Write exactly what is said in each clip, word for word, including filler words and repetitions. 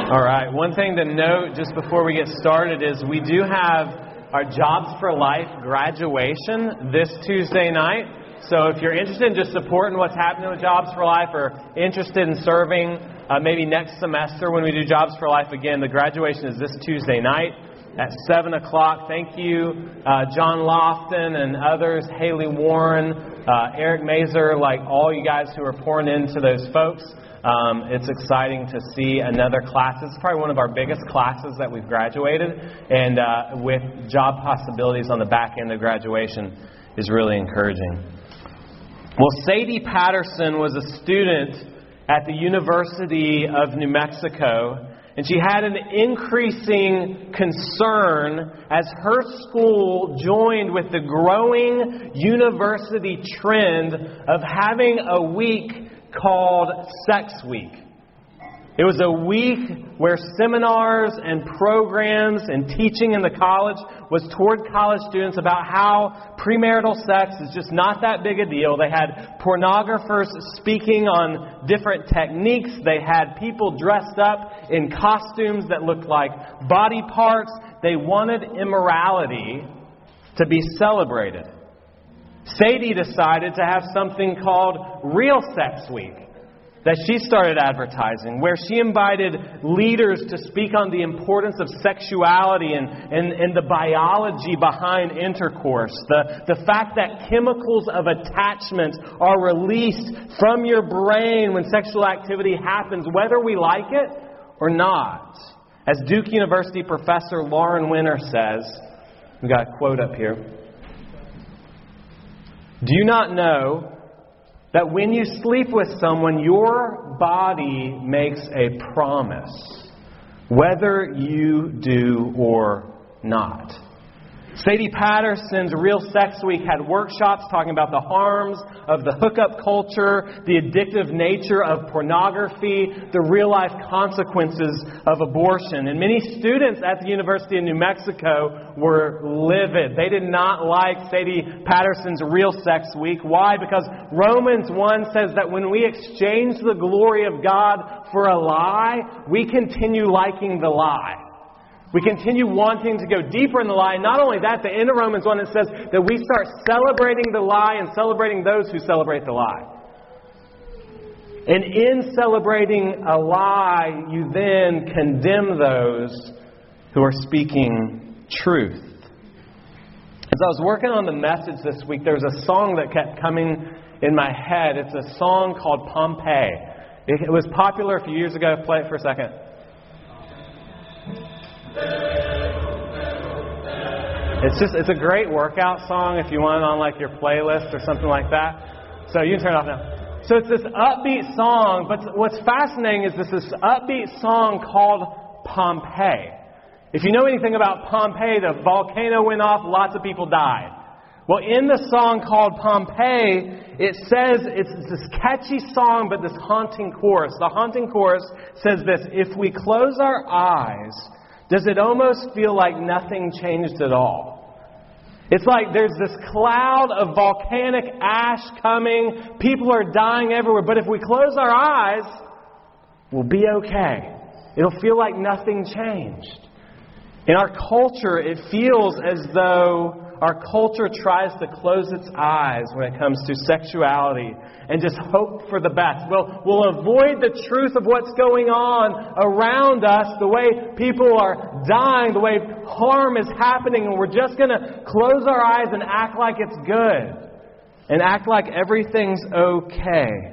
All right. One thing to note just before we get started is we do have our Jobs for Life graduation this Tuesday night. So if you're interested in just supporting what's happening with Jobs for Life or interested in serving uh, maybe next semester when we do Jobs for Life again, the graduation is this Tuesday night at seven o'clock. Thank you, uh, John Lofton and others, Haley Warren, uh, Eric Mazer, like all you guys who are pouring into those folks. Um, it's exciting to see another class. This is probably one of our biggest classes that we've graduated, and uh, with job possibilities on the back end of graduation is really encouraging. Well, Sadie Patterson was a student at the University of New Mexico, and she had an increasing concern as her school joined with the growing university trend of having a week called Sex Week. It was a week where seminars and programs and teaching in the college was toward college students about how premarital sex is just not that big a deal. They had pornographers speaking on different techniques. They had people dressed up in costumes that looked like body parts. They wanted immorality to be celebrated. Sadie decided to have something called Real Sex Week that she started advertising, where she invited leaders to speak on the importance of sexuality and, and, and the biology behind intercourse. The, the fact that chemicals of attachment are released from your brain when sexual activity happens, whether we like it or not. As Duke University professor Lauren Winner says, we've got a quote up here. Do you not know that when you sleep with someone, your body makes a promise, whether you do or not? Sadie Patterson's Real Sex Week had workshops talking about the harms of the hookup culture, the addictive nature of pornography, the real-life consequences of abortion. And many students at the University of New Mexico were livid. They did not like Sadie Patterson's Real Sex Week. Why? Because Romans one says that when we exchange the glory of God for a lie, we continue liking the lie. We continue wanting to go deeper in the lie. Not only that, the end of Romans one, it says that we start celebrating the lie and celebrating those who celebrate the lie. And in celebrating a lie, you then condemn those who are speaking truth. As I was working on the message this week, there was a song that kept coming in my head. It's a song called Pompeii. It was popular a few years ago. Play it for a second. It's just, it's a great workout song if you want it on like your playlist or something like that. So you can turn it off now. So it's this upbeat song, but what's fascinating is this, this upbeat song called Pompeii. If you know anything about Pompeii, the volcano went off, lots of people died. Well, in the song called Pompeii, it says, it's this catchy song, but this haunting chorus. The haunting chorus says this: if we close our eyes, does it almost feel like nothing changed at all? It's like there's this cloud of volcanic ash coming. People are dying everywhere. But if we close our eyes, we'll be okay. It'll feel like nothing changed. In our culture, it feels as though our culture tries to close its eyes when it comes to sexuality and just hope for the best. We'll, we'll avoid the truth of what's going on around us, the way people are dying, the way harm is happening, and we're just going to close our eyes and act like it's good and act like everything's okay.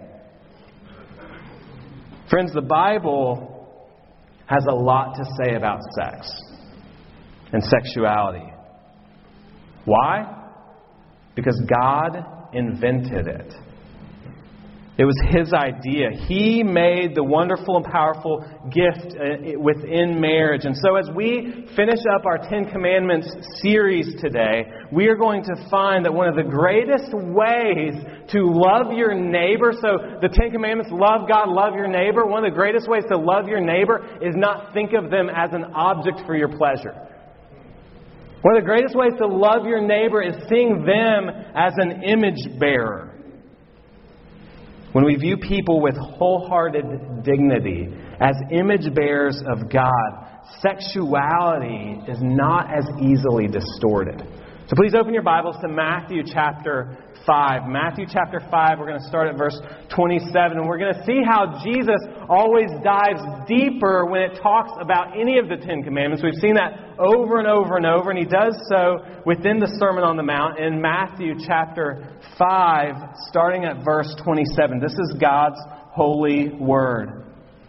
Friends, the Bible has a lot to say about sex and sexuality. Why? Because God invented it. It was His idea. He made the wonderful and powerful gift within marriage. And so as we finish up our Ten Commandments series today, we are going to find that one of the greatest ways to love your neighbor, so the Ten Commandments, love God, love your neighbor, one of the greatest ways to love your neighbor is not think of them as an object for your pleasure. One of the greatest ways to love your neighbor is seeing them as an image bearer. when we view people with wholehearted dignity as image bearers of God, sexuality is not as easily distorted. So please open your Bibles to Matthew chapter five. Matthew chapter five, we're going to start at verse twenty-seven. And we're going to see how Jesus always dives deeper when it talks about any of the Ten Commandments. We've seen that over and over and over. And He does so within the Sermon on the Mount in Matthew chapter five, starting at verse twenty-seven. This is God's holy word.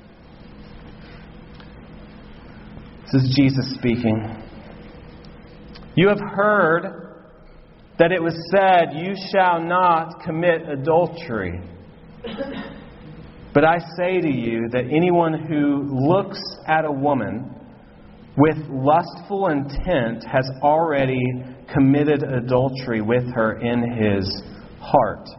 This is Jesus speaking. You have heard that it was said, "You shall not commit adultery." But I say to you that anyone who looks at a woman with lustful intent has already committed adultery with her in his heart.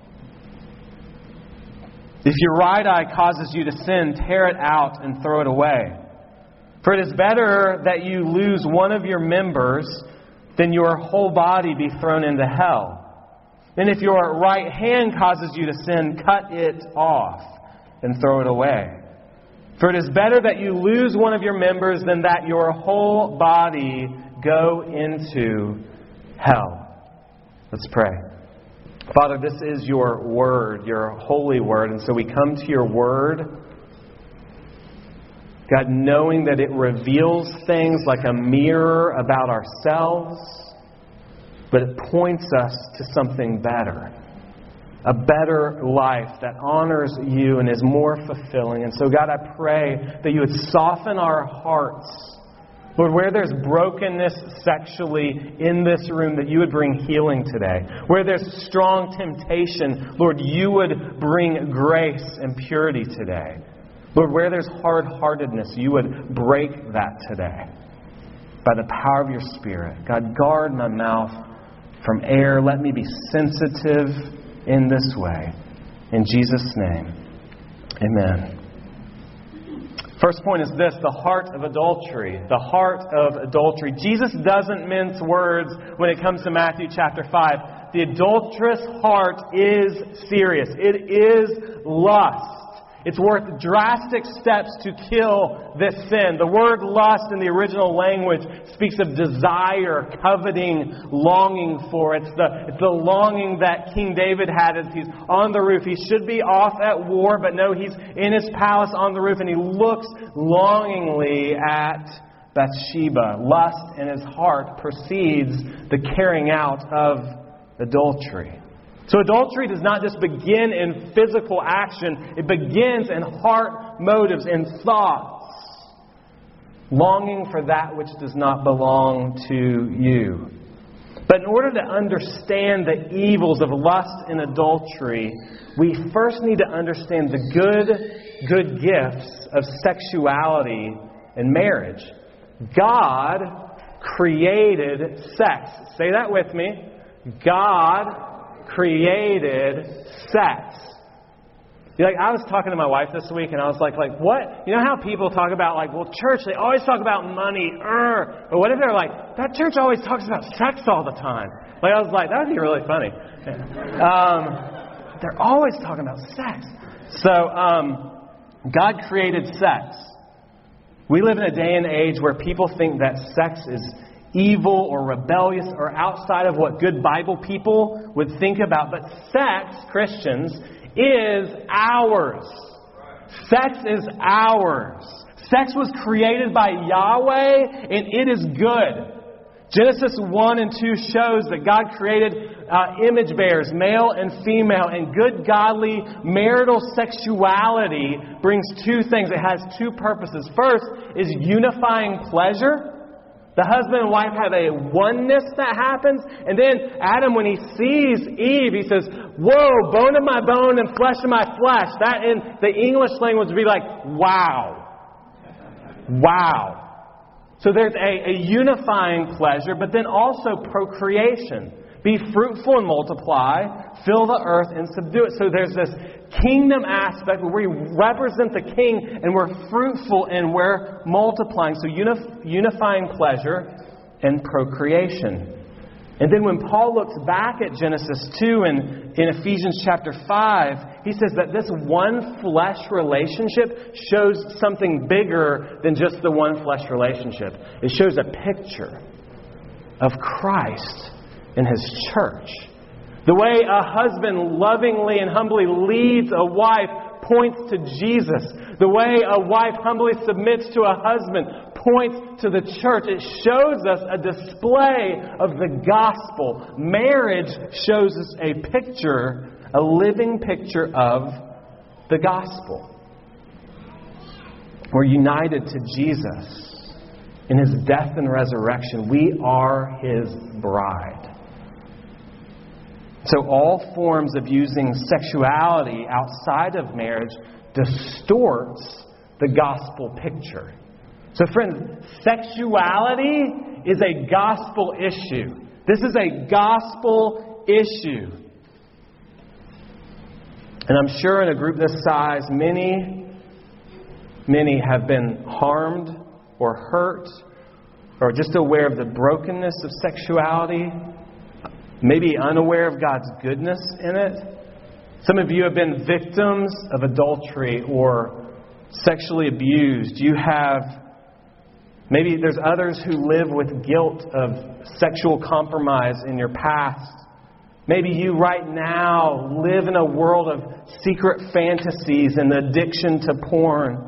If your right eye causes you to sin, tear it out and throw it away. For it is better that you lose one of your members than your whole body be thrown into hell. And if your right hand causes you to sin, cut it off and throw it away. For it is better that you lose one of your members than that your whole body go into hell. Let's pray. Father, this is your word, your holy word. And so we come to your word, God, knowing that it reveals things like a mirror about ourselves, but it points us to something better. A better life that honors you and is more fulfilling. And so, God, I pray that you would soften our hearts. Lord, where there's brokenness sexually in this room, that you would bring healing today. Where there's strong temptation, Lord, you would bring grace and purity today. Lord, where there's hard-heartedness, you would break that today by the power of your Spirit. God, guard my mouth from error. Let me be sensitive in this way. In Jesus' name, amen. First point is this, the heart of adultery. The heart of adultery. Jesus doesn't mince words when it comes to Matthew chapter five. The adulterous heart is serious. It is lust. It's worth drastic steps to kill this sin. The word lust in the original language speaks of desire, coveting, longing for. It's the, it's the longing that King David had as he's on the roof. He should be off at war, but no, he's in his palace on the roof and he looks longingly at Bathsheba. Lust in his heart precedes the carrying out of adultery. So adultery does not just begin in physical action. It begins in heart motives, in thoughts. Longing for that which does not belong to you. But in order to understand the evils of lust and adultery, we first need to understand the good, good gifts of sexuality and marriage. God created sex. Say that with me. God created sex. You're like, I was talking to my wife this week and I was like, like, what? You know how people talk about, like, well, church, they always talk about money, er. But what if they're like, that church always talks about sex all the time? Like, I was like, that would be really funny. Um, they're always talking about sex. So, um, God created sex. We live in a day and age where people think that sex is evil or rebellious or outside of what good Bible people would think about. But sex, Christians, is ours. Sex is ours. Sex was created by Yahweh and it is good. Genesis one and two shows that God created uh, image bearers, male and female, and good godly marital sexuality brings two things. It has two purposes. First is unifying pleasure. The husband and wife have a oneness that happens. And then Adam, when he sees Eve, he says, whoa, bone of my bone and flesh of my flesh. That in the English language would be like, wow. Wow. So there's a, a unifying pleasure, but then also procreation. Be fruitful and multiply, fill the earth and subdue it. So there's this kingdom aspect where we represent the king and we're fruitful and we're multiplying. So unif- unifying pleasure and procreation. And then when Paul looks back at Genesis two and in Ephesians chapter five, he says that this one flesh relationship shows something bigger than just the one flesh relationship. It shows a picture of Christ and His church. The way a husband lovingly and humbly leads a wife points to Jesus. The way a wife humbly submits to a husband points to the church. It shows us a display of the gospel. Marriage shows us a picture, a living picture of the gospel. We're united to Jesus in His death and resurrection. We are His bride. So all forms of using sexuality outside of marriage distorts the gospel picture. So friends, sexuality is a gospel issue. This is a gospel issue. And I'm sure in a group this size, many, many have been harmed or hurt or just aware of the brokenness of sexuality. Maybe unaware of God's goodness in it. Some of you have been victims of adultery or sexually abused. You have, maybe there's others who live with guilt of sexual compromise in your past. Maybe you right now live in a world of secret fantasies and addiction to porn.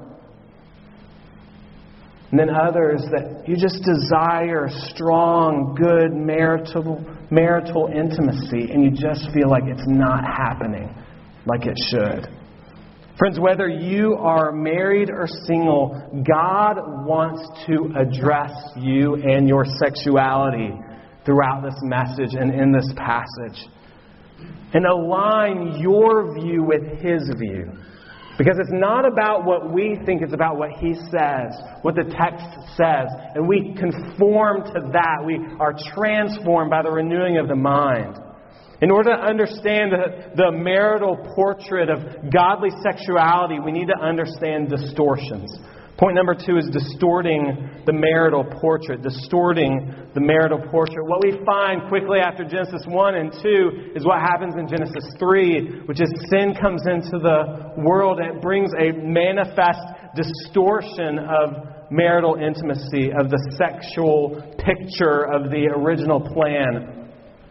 And then others that you just desire strong, good marital marital intimacy and you just feel like it's not happening like it should. Friends, whether you are married or single, God wants to address you and your sexuality throughout this message and in this passage. And align your view with His view. Because it's not about what we think, it's about what He says, what the text says. And we conform to that. We are transformed by the renewing of the mind. In order to understand the, the marital portrait of godly sexuality, we need to understand distortions. Point number two is distorting the marital portrait. Distorting the marital portrait. What we find quickly after Genesis one and two is what happens in Genesis three, which is sin comes into the world and it brings a manifest distortion of marital intimacy, of the sexual picture of the original plan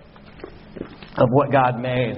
of what God made.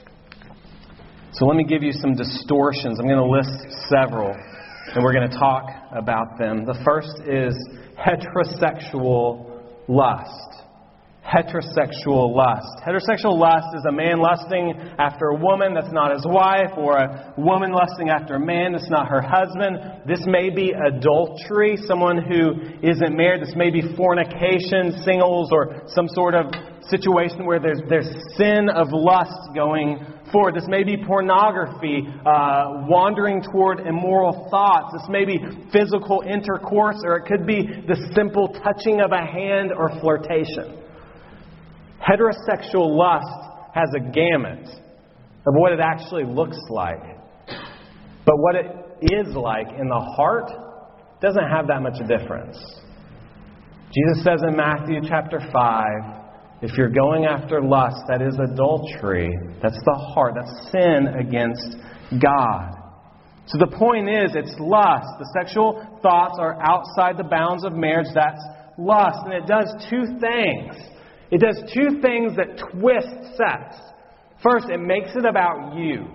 So let me give you some distortions. I'm going to list several. And we're going to talk about them. The first is heterosexual lust. Heterosexual lust. Heterosexual lust is a man lusting after a woman that's not his wife, or a woman lusting after a man that's not her husband. This may be adultery, someone who isn't married. This may be fornication, singles, or some sort of situation where there's there's sin of lust going forward. This may be pornography, uh, wandering toward immoral thoughts. This may be physical intercourse, or it could be the simple touching of a hand or flirtation. Heterosexual lust has a gamut of what it actually looks like. But what it is like in the heart doesn't have that much difference. Jesus says in Matthew chapter five, if you're going after lust, that is adultery. That's the heart. That's sin against God. So the point is, it's lust. The sexual thoughts are outside the bounds of marriage. That's lust. And it does two things. It does two things that twist sex. First, it makes it about you.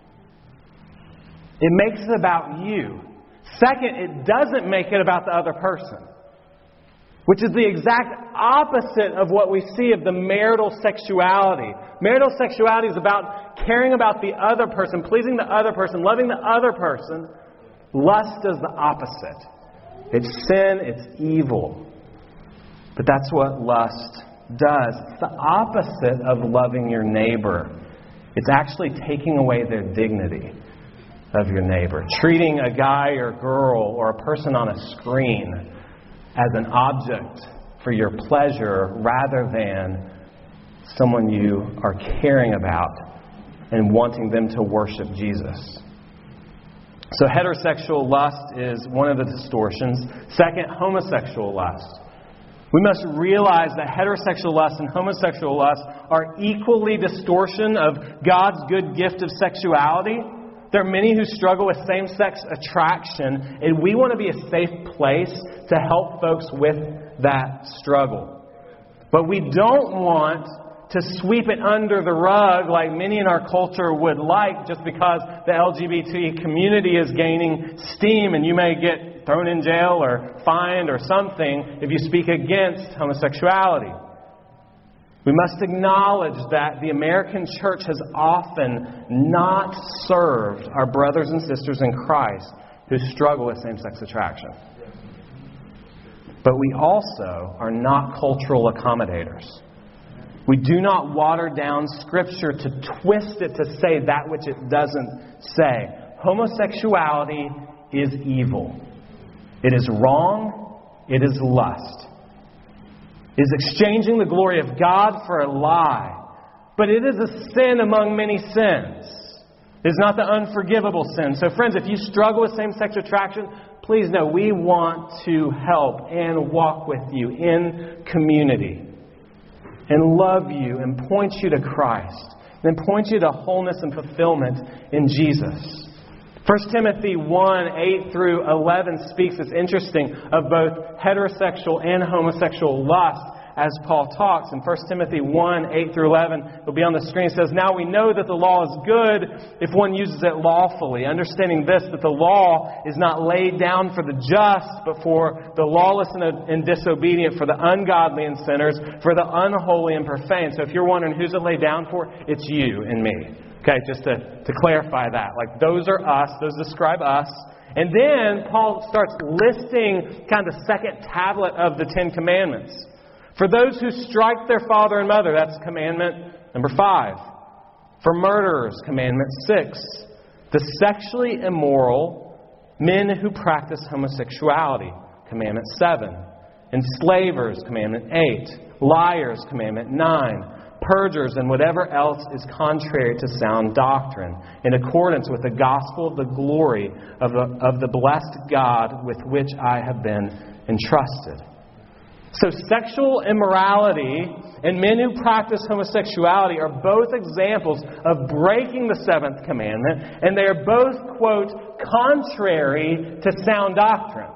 It makes it about you. Second, it doesn't make it about the other person. Which is the exact opposite of what we see of the marital sexuality. Marital sexuality is about caring about the other person, pleasing the other person, loving the other person. Lust does the opposite. It's sin, it's evil. But that's what lust does. It's the opposite of loving your neighbor. It's actually taking away their dignity of your neighbor. Treating a guy or girl or a person on a screen as an object for your pleasure rather than someone you are caring about and wanting them to worship Jesus. So heterosexual lust is one of the distortions. Second, homosexual lust. We must realize that heterosexual lust and homosexual lust are equally distortion of God's good gift of sexuality. There are many who struggle with same-sex attraction, and we want to be a safe place to help folks with that struggle. But we don't want to sweep it under the rug like many in our culture would like, just because the L G B T community is gaining steam and you may get thrown in jail or fined or something if you speak against homosexuality. We must acknowledge that the American church has often not served our brothers and sisters in Christ who struggle with same-sex attraction. But we also are not cultural accommodators. We do not water down Scripture to twist it to say that which it doesn't say. Homosexuality is evil. It is wrong. It is lust. It is exchanging the glory of God for a lie. But it is a sin among many sins. It is not the unforgivable sin. So friends, if you struggle with same-sex attraction, please know we want to help and walk with you in community and love you and point you to Christ and point you to wholeness and fulfillment in Jesus. First Timothy one, eight through eleven speaks, it's interesting, of both heterosexual and homosexual lust as Paul talks. In First Timothy one, eight through eleven, it'll be on the screen. It says, "Now we know that the law is good if one uses it lawfully, understanding this, that the law is not laid down for the just, but for the lawless and disobedient, for the ungodly and sinners, for the unholy and profane." So if you're wondering who's it laid down for, it's you and me. Okay, just to, to clarify that. Like, those are us. Those describe us. And then Paul starts listing kind of the second tablet of the Ten Commandments. For those who strike their father and mother, that's commandment number five. For murderers, commandment six. The sexually immoral, men who practice homosexuality, commandment seven. Enslavers, commandment eight. Liars, commandment nine. Perjurers and whatever else is contrary to sound doctrine, in accordance with the gospel of the glory of the, of the blessed God with which I have been entrusted. So sexual immorality and men who practice homosexuality are both examples of breaking the seventh commandment, and they are both, quote, contrary to sound doctrine.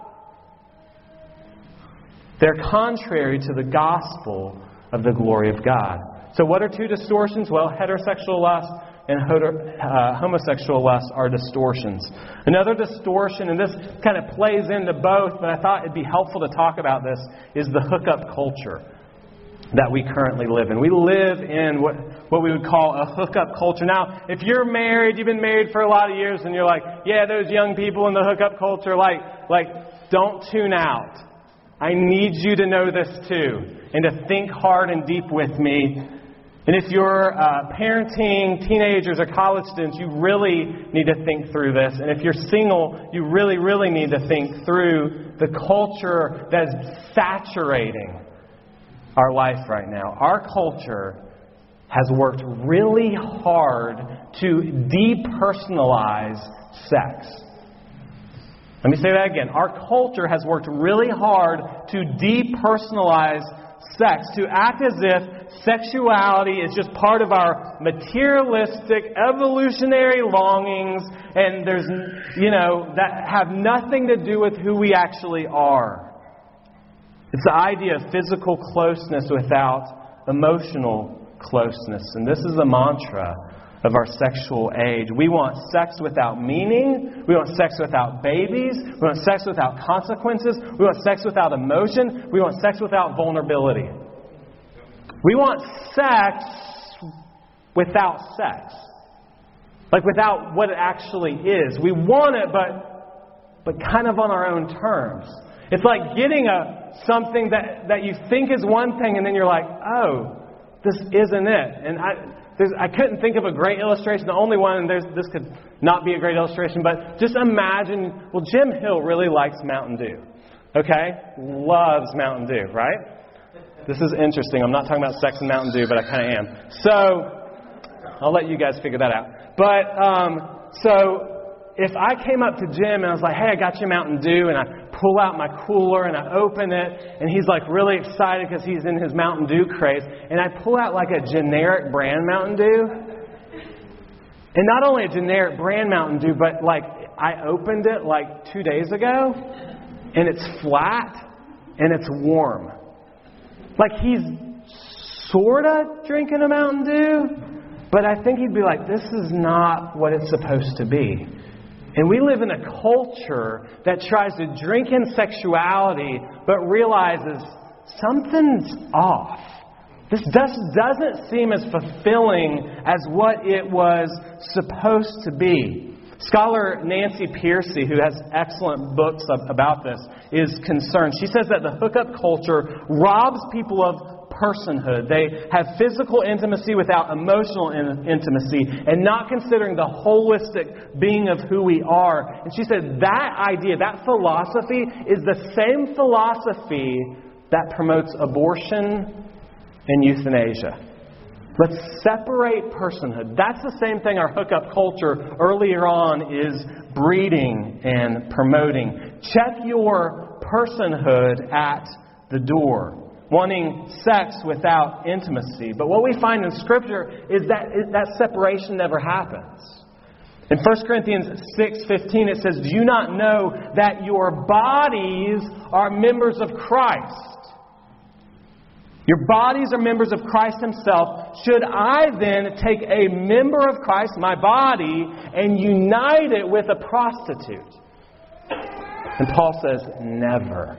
They're contrary to the gospel of the glory of God. So what are two distortions? Well, heterosexual lust and uh, homosexual lust are distortions. Another distortion, and this kind of plays into both, but I thought it'd be helpful to talk about this, is the hookup culture that we currently live in. We live in what, what we would call a hookup culture. Now, if you're married, you've been married for a lot of years, and you're like, yeah, those young people in the hookup culture, like, like, don't tune out. I need you to know this too, and to think hard and deep with me. And if you're uh, parenting teenagers or college students, you really need to think through this. And if you're single, you really, really need to think through the culture that is saturating our life right now. Our culture has worked really hard to depersonalize sex. Let me say that again. Our culture has worked really hard to depersonalize sex, to act as if sexuality is just part of our materialistic, evolutionary longings, and there's, you know, that have nothing to do with who we actually are. It's the idea of physical closeness without emotional closeness. And this is the mantra of our sexual age. We want sex without meaning. We want sex without babies. We want sex without consequences. We want sex without emotion. We want sex without vulnerability. We want sex without sex. Like without what it actually is. We want it, but but kind of on our own terms. It's like getting a something that, that you think is one thing, and then you're like, oh, this isn't it. And I There's, I couldn't think of a great illustration. The only one, and there's, this could not be a great illustration, but just imagine, well, Jim Hill really likes Mountain Dew. Okay? Loves Mountain Dew, right? This is interesting. I'm not talking about sex and Mountain Dew, but I kind of am. So, I'll let you guys figure that out. But, um, so, if I came up to Jim and I was like, hey, I got you Mountain Dew, and I pull out my cooler and I open it, and he's like really excited because he's in his Mountain Dew craze, and I pull out like a generic brand Mountain Dew, and not only a generic brand Mountain Dew, but like I opened it like two days ago, and it's flat and it's warm. Like he's sort of drinking a Mountain Dew, but I think he'd be like, this is not what it's supposed to be. And we live in a culture that tries to drink in sexuality, but realizes something's off. This just doesn't seem as fulfilling as what it was supposed to be. Scholar Nancy Pearcey, who has excellent books about this, is concerned. She says that the hookup culture robs people of personhood. They have physical intimacy without emotional in- intimacy and not considering the holistic being of who we are. And she said that idea, that philosophy is the same philosophy that promotes abortion and euthanasia. Let's separate personhood. That's the same thing our hookup culture earlier on is breeding and promoting. Check your personhood at the door. Wanting sex without intimacy. But what we find in Scripture is that that separation never happens. In First Corinthians six fifteen it says, do you not know that your bodies are members of Christ? Your bodies are members of Christ Himself. Should I then take a member of Christ, my body, and unite it with a prostitute? And Paul says, never.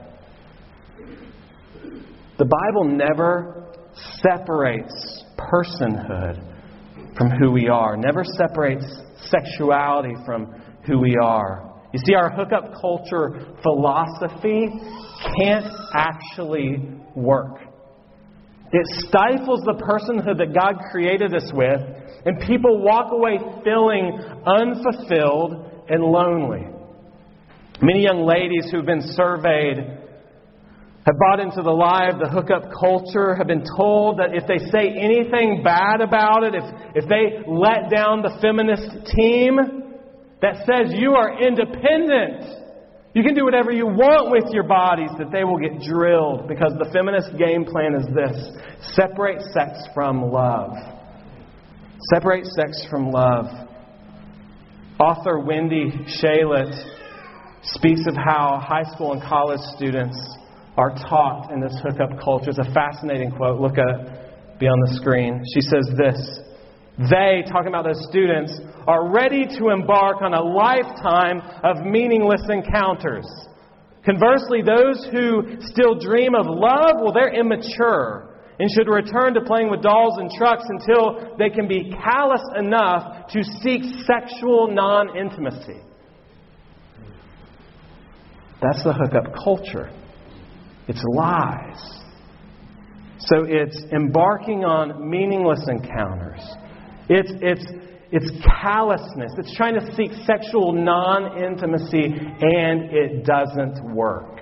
The Bible never separates personhood from who we are. Never separates sexuality from who we are. You see, our hookup culture philosophy can't actually work. It stifles the personhood that God created us with, and people walk away feeling unfulfilled and lonely. Many young ladies who've been surveyed have bought into the lie of the hookup culture, have been told that if they say anything bad about it, if, if they let down the feminist team that says you are independent, you can do whatever you want with your bodies, that they will get drilled, because the feminist game plan is this: separate sex from love. Separate sex from love. Author Wendy Shalit speaks of how high school and college students are taught in this hookup culture. It's a fascinating quote. Look at it, be on the screen. She says this: they, talking about those students, are ready to embark on a lifetime of meaningless encounters. Conversely, those who still dream of love, well, they're immature and should return to playing with dolls and trucks until they can be callous enough to seek sexual non-intimacy. That's the hookup culture. It's lies. So it's embarking on meaningless encounters. It's it's it's callousness. It's trying to seek sexual non-intimacy, and it doesn't work.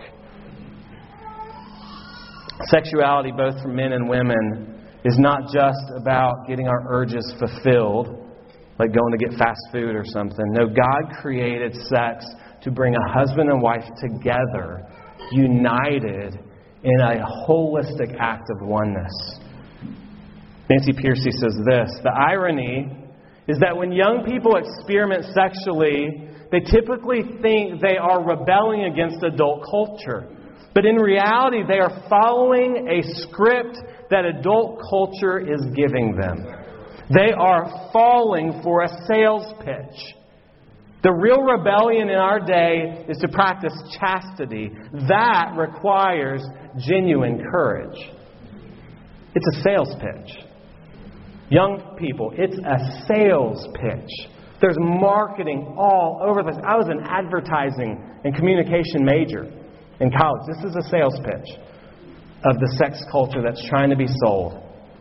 Sexuality, both for men and women, is not just about getting our urges fulfilled, like going to get fast food or something. No, God created sex to bring a husband and wife together, united in a holistic act of oneness. Nancy Pearcey says this: the irony is that when young people experiment sexually, they typically think they are rebelling against adult culture. But in reality, they are following a script that adult culture is giving them. They are falling for a sales pitch. The real rebellion in our day is to practice chastity. That requires genuine courage. It's a sales pitch. Young people, it's a sales pitch. There's marketing all over this. I was an advertising and communication major in college. This is a sales pitch of the sex culture that's trying to be sold.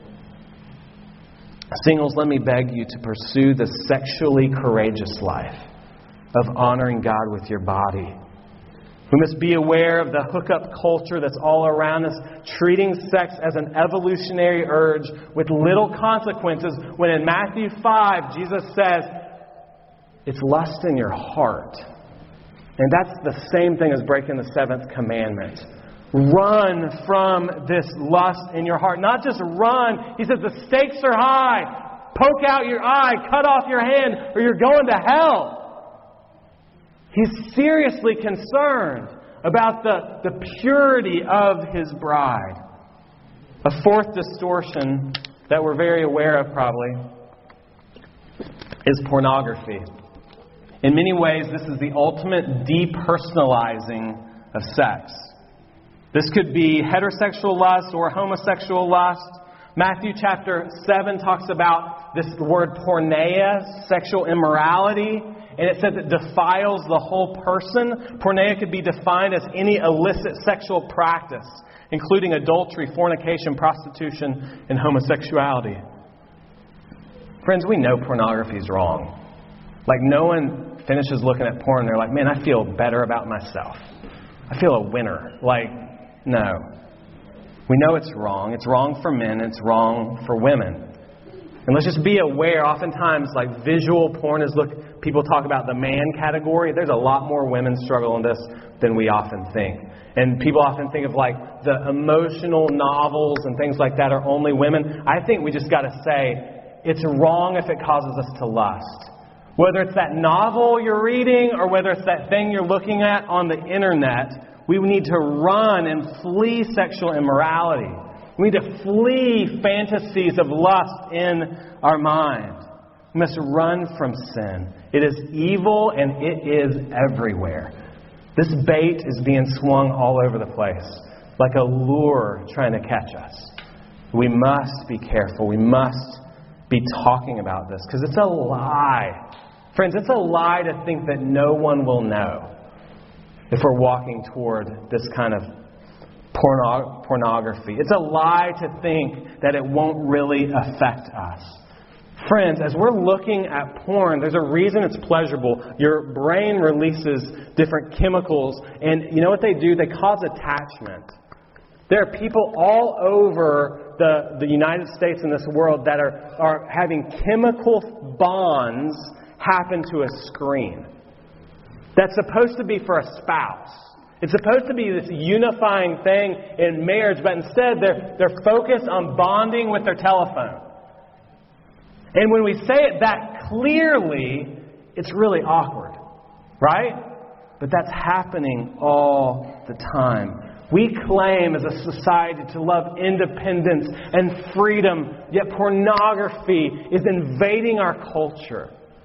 Singles, let me beg you to pursue the sexually courageous life of honoring God with your body. We must be aware of the hookup culture that's all around us, treating sex as an evolutionary urge with little consequences, when in Matthew five, Jesus says, It's lust in your heart. And that's the same thing as breaking the seventh commandment. Run from this lust in your heart. Not just run. He says the stakes are high. Poke out your eye, cut off your hand, or you're going to hell. He's seriously concerned about the, the purity of His bride. A fourth distortion that we're very aware of probably is pornography. In many ways, this is the ultimate depersonalizing of sex. This could be heterosexual lust or homosexual lust. Matthew chapter seven talks about this word porneia, sexual immorality, and it says it defiles the whole person. Porneia could be defined as any illicit sexual practice, including adultery, fornication, prostitution, and homosexuality. Friends, we know pornography is wrong. Like, no one finishes looking at porn and they're like, man, I feel better about myself. I feel a winner. Like, no. We know it's wrong. It's wrong for men. It's wrong for women. And let's just be aware, oftentimes, like, visual porn is, look, people talk about the man category. There's a lot more women struggle in this than we often think. And people often think of, like, the emotional novels and things like that are only women. I think we just got to say, it's wrong if it causes us to lust. Whether it's that novel you're reading or whether it's that thing you're looking at on the internet, we need to run and flee sexual immorality. We need to flee fantasies of lust in our mind. We must run from sin. It is evil and it is everywhere. This bait is being swung all over the place, like a lure trying to catch us. We must be careful. We must be talking about this because it's a lie. Friends, it's a lie to think that no one will know if we're walking toward this kind of porno- pornography. It's a lie to think that it won't really affect us. Friends, as we're looking at porn, there's a reason it's pleasurable. Your brain releases different chemicals, and you know what they do? They cause attachment. There are people all over the, the United States and this world that are, are having chemical bonds happen to a screen. That's supposed to be for a spouse. It's supposed to be this unifying thing in marriage, but instead they're, they're focused on bonding with their telephone. And when we say it that clearly, it's really awkward, right? But that's happening all the time. We claim as a society to love independence and freedom, yet pornography is invading our culture.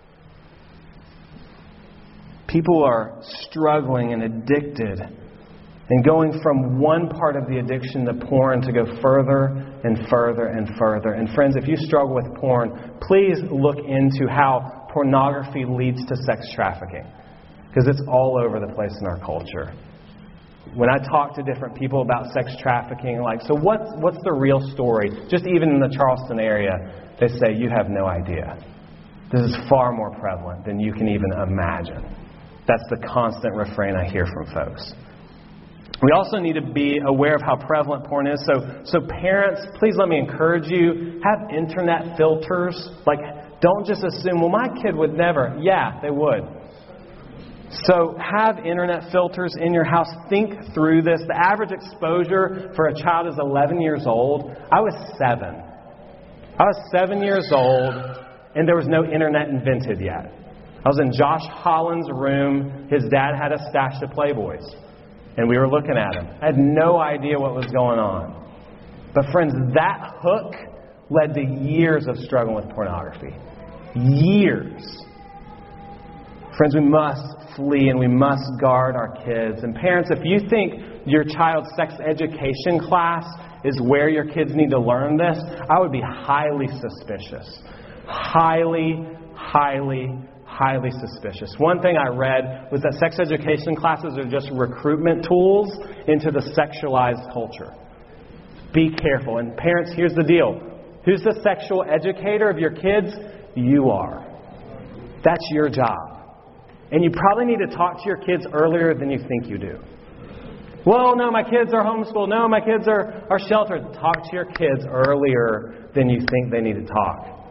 People are struggling and addicted and going from one part of the addiction, the porn, to go further and further and further. And friends, if you struggle with porn, please look into how pornography leads to sex trafficking, because it's all over the place in our culture. When I talk to different people about sex trafficking, like, so what's, what's the real story? Just even in the Charleston area, they say, you have no idea. This is far more prevalent than you can even imagine. That's the constant refrain I hear from folks. We also need to be aware of how prevalent porn is. So, so parents, please let me encourage you, have internet filters. Like, don't just assume, well, my kid would never. Yeah, they would. So have internet filters in your house. Think through this. The average exposure for a child is eleven years old. I was seven. I was seven years old, and there was no internet invented yet. I was in Josh Holland's room. His dad had a stash of Playboys, and we were looking at him. I had no idea what was going on. But friends, that hook led to years of struggling with pornography. Years. Friends, we must flee and we must guard our kids. And parents, if you think your child's sex education class is where your kids need to learn this, I would be highly suspicious. Highly, highly, highly suspicious. One thing I read was that sex education classes are just recruitment tools into the sexualized culture. Be careful. And parents, here's the deal. Who's the sexual educator of your kids? You are. That's your job. And you probably need to talk to your kids earlier than you think you do. Well, no, my kids are homeschooled. No, my kids are, are sheltered. Talk to your kids earlier than you think they need to talk.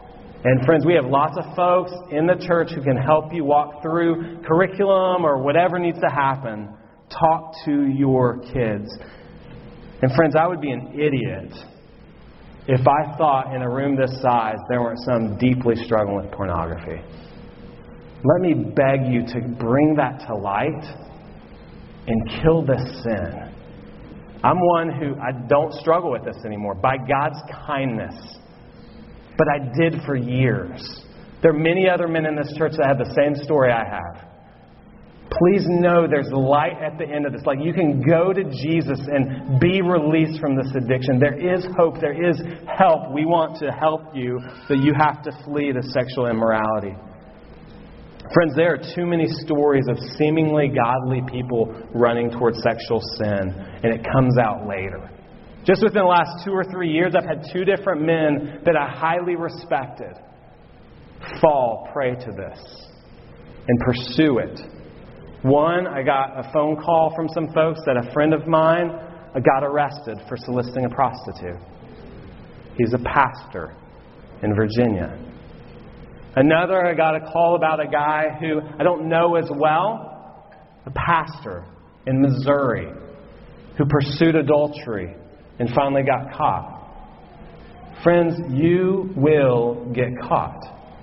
And friends, we have lots of folks in the church who can help you walk through curriculum or whatever needs to happen. Talk to your kids. And friends, I would be an idiot if I thought in a room this size there weren't some deeply struggling with pornography. Let me beg you to bring that to light and kill this sin. I'm one who, I don't struggle with this anymore by God's kindness. But I did for years. There are many other men in this church that have the same story I have. Please know there's light at the end of this. Like, you can go to Jesus and be released from this addiction. There is hope. There is help. We want to help you, but you have to flee the sexual immorality. Friends, there are too many stories of seemingly godly people running towards sexual sin, and it comes out later. Just within the last two or three years, I've had two different men that I highly respected fall prey to this and pursue it. One, I got a phone call from some folks that a friend of mine got arrested for soliciting a prostitute. He's a pastor in Virginia. Another, I got a call about a guy who I don't know as well, a pastor in Missouri, who pursued adultery and finally got caught. Friends, you will get caught.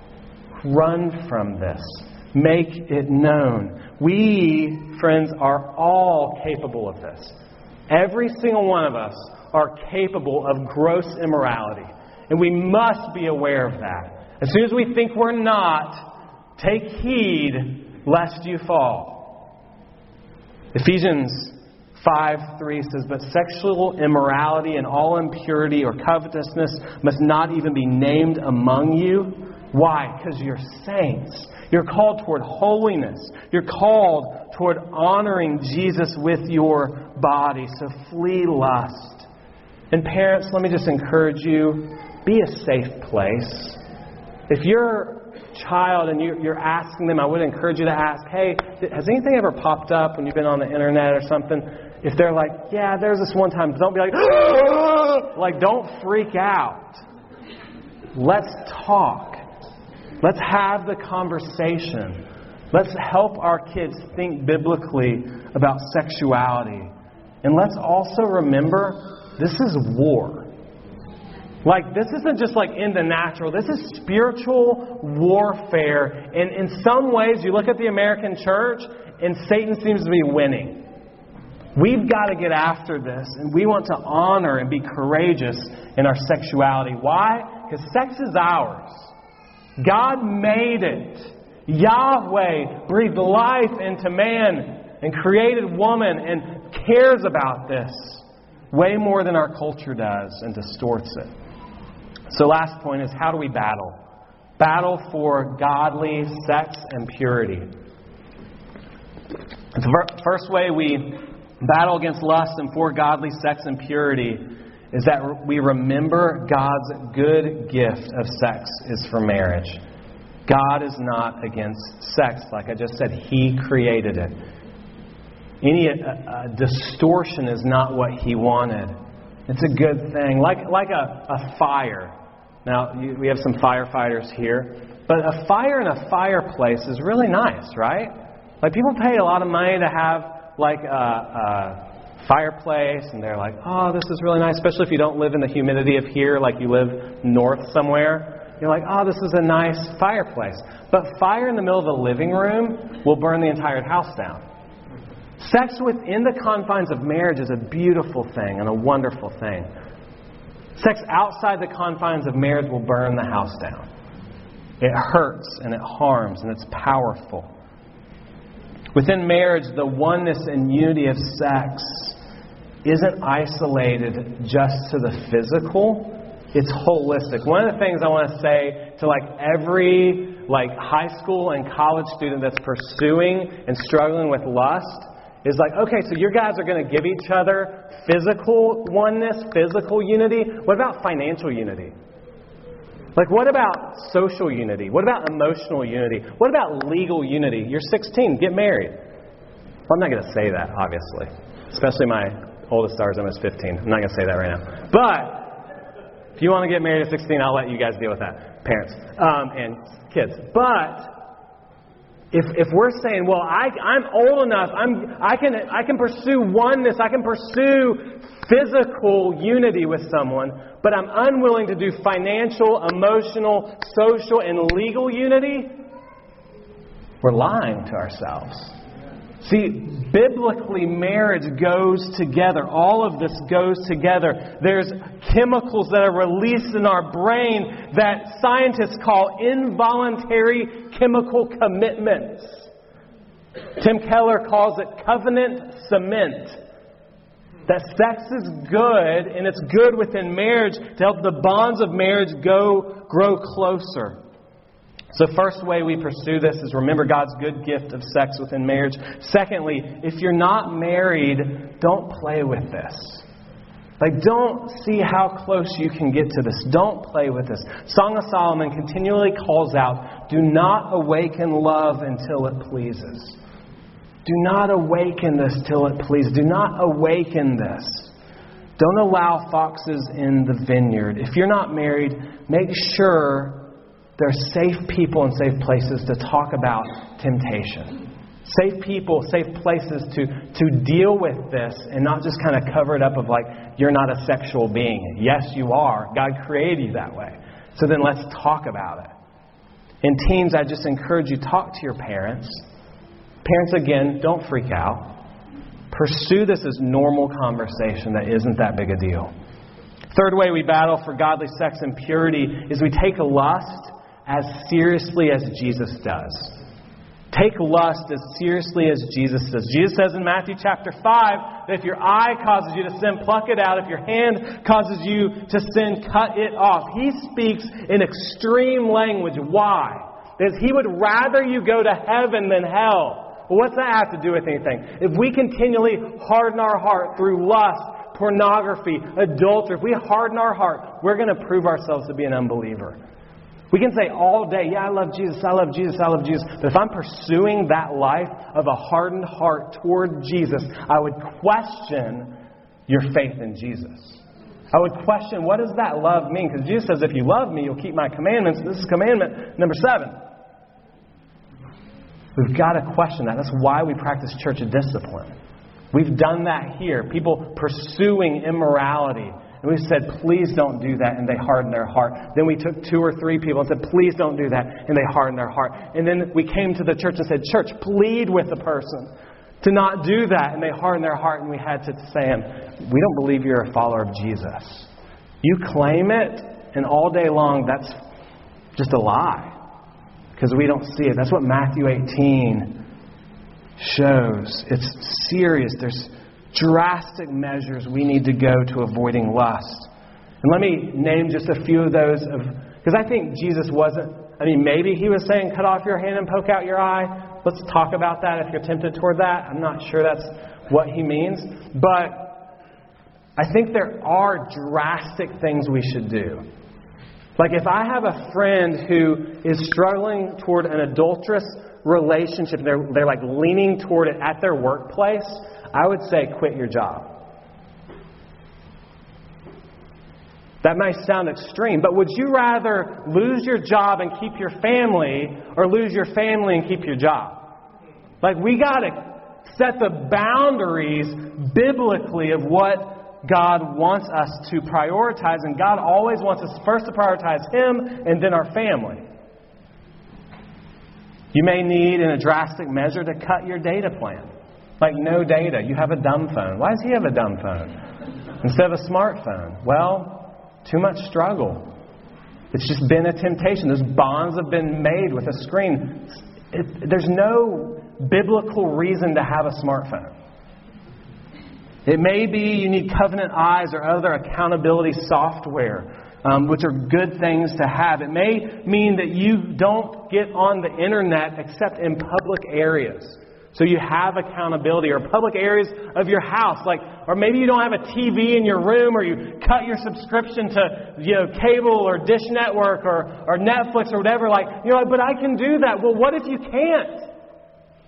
Run from this. Make it known. We, friends, are all capable of this. Every single one of us are capable of gross immorality. And we must be aware of that. As soon as we think we're not, take heed lest you fall. Ephesians five three says, "But sexual immorality and all impurity or covetousness must not even be named among you." Why? Because you're saints. You're called toward holiness. You're called toward honoring Jesus with your body. So flee lust. And parents, let me just encourage you, be a safe place. If your child and you're asking them, I would encourage you to ask, hey, has anything ever popped up when you've been on the internet or something? If they're like, yeah, there's this one time, don't be like, like, don't freak out. Let's talk. Let's have the conversation. Let's help our kids think biblically about sexuality. And let's also remember, this is war. Like, this isn't just like in the natural. This is spiritual warfare. And in some ways, you look at the American church, and Satan seems to be winning. We've got to get after this, and we want to honor and be courageous in our sexuality. Why? Because sex is ours. God made it. Yahweh breathed life into man and created woman and cares about this way more than our culture does and distorts it. So last point is, how do we battle? Battle for godly sex and purity. The first way we battle against lust and for godly sex and purity is that we remember God's good gift of sex is for marriage. God is not against sex. Like I just said, He created it. Any uh, distortion is not what He wanted. It's a good thing. Like, like a, a fire. Now, you, we have some firefighters here. But a fire in a fireplace is really nice, right? Like, people pay a lot of money to have like a... a fireplace, and they're like, oh, this is really nice, especially if you don't live in the humidity of here, like you live north somewhere. You're like, oh, this is a nice fireplace. But fire in the middle of the living room will burn the entire house down. Sex within the confines of marriage is a beautiful thing and a wonderful thing. Sex outside the confines of marriage will burn the house down. It hurts and it harms and it's powerful. Within marriage, the oneness and unity of sex isn't isolated just to the physical. It's holistic. One of the things I want to say to like every like high school and college student that's pursuing and struggling with lust is like, okay, so your guys are going to give each other physical oneness, physical unity. What about financial unity? Like, what about social unity? What about emotional unity? What about legal unity? You're sixteen, get married. Well, I'm not going to say that, obviously. Especially my oldest daughter's almost fifteen. I'm not going to say that right now. But If you want to get married at sixteen, I'll let you guys deal with that, parents um, and kids. But if if we're saying, well, I, I'm old enough, I'm I can I can pursue oneness, I can pursue physical unity with someone, but I'm unwilling to do financial, emotional, social, and legal unity, we're lying to ourselves. See, biblically, marriage goes together. All of this goes together. There's chemicals that are released in our brain that scientists call involuntary chemical commitments. Tim Keller calls it covenant cement. That sex is good, and it's good within marriage to help the bonds of marriage go grow closer. So first way we pursue this is remember God's good gift of sex within marriage. Secondly, if you're not married, don't play with this. Like, don't see how close you can get to this. Don't play with this. Song of Solomon continually calls out, do not awaken love until it pleases. Do not awaken this till it pleases. Do not awaken this. Don't allow foxes in the vineyard. If you're not married, make sure there are safe people and safe places to talk about temptation. Safe people, safe places to, to deal with this and not just kind of cover it up of like, you're not a sexual being. Yes, you are. God created you that way. So then let's talk about it. And teens, I just encourage you, talk to your parents. Parents, again, don't freak out. Pursue this as normal conversation that isn't that big a deal. Third way we battle for godly sex and purity is we take lust as seriously as Jesus does. Take lust as seriously as Jesus does. Jesus says in Matthew chapter five that if your eye causes you to sin, pluck it out. If your hand causes you to sin, cut it off. He speaks in extreme language. Why? Because He would rather you go to heaven than hell. Well, what's that have to do with anything? If we continually harden our heart through lust, pornography, adultery, if we harden our heart, we're going to prove ourselves to be an unbeliever. We can say all day, yeah, I love Jesus, I love Jesus, I love Jesus. But if I'm pursuing that life of a hardened heart toward Jesus, I would question your faith in Jesus. I would question, what does that love mean? Because Jesus says, if you love me, you'll keep my commandments. This is commandment number seven. We've got to question that. That's why we practice church discipline. We've done that here. People pursuing immorality. And we said, please don't do that. And they hardened their heart. Then we took two or three people and said, please don't do that. And they hardened their heart. And then we came to the church and said, church, plead with the person to not do that. And they hardened their heart. And we had to say, we don't believe you're a follower of Jesus. You claim it, and all day long, that's just a lie. Because we don't see it. That's what Matthew eighteen shows. It's serious. There's drastic measures we need to go to avoiding lust. And let me name just a few of those. of Because I think Jesus wasn't, I mean, maybe He was saying, cut off your hand and poke out your eye. Let's talk about that if you're tempted toward that. I'm not sure that's what He means. But I think there are drastic things we should do. Like if I have a friend who is struggling toward an adulterous relationship, they're, they're like leaning toward it at their workplace, I would say quit your job. That might sound extreme, but would you rather lose your job and keep your family or lose your family and keep your job? Like we got to set the boundaries biblically of what God wants us to prioritize, and God always wants us first to prioritize Him and then our family. You may need, in a drastic measure, to cut your data plan. Like no data. You have a dumb phone. Why does he have a dumb phone instead of a smartphone? Well, too much struggle. It's just been a temptation. Those bonds have been made with a screen. It, there's no biblical reason to have a smartphone. It may be you need Covenant Eyes or other accountability software, um, which are good things to have. It may mean that you don't get on the internet except in public areas. So you have accountability, or public areas of your house. Like, or maybe you don't have a T V in your room, or you cut your subscription to, you know, cable or Dish Network or, or Netflix or whatever. Like, you know, but I can do that. Well, what if you can't?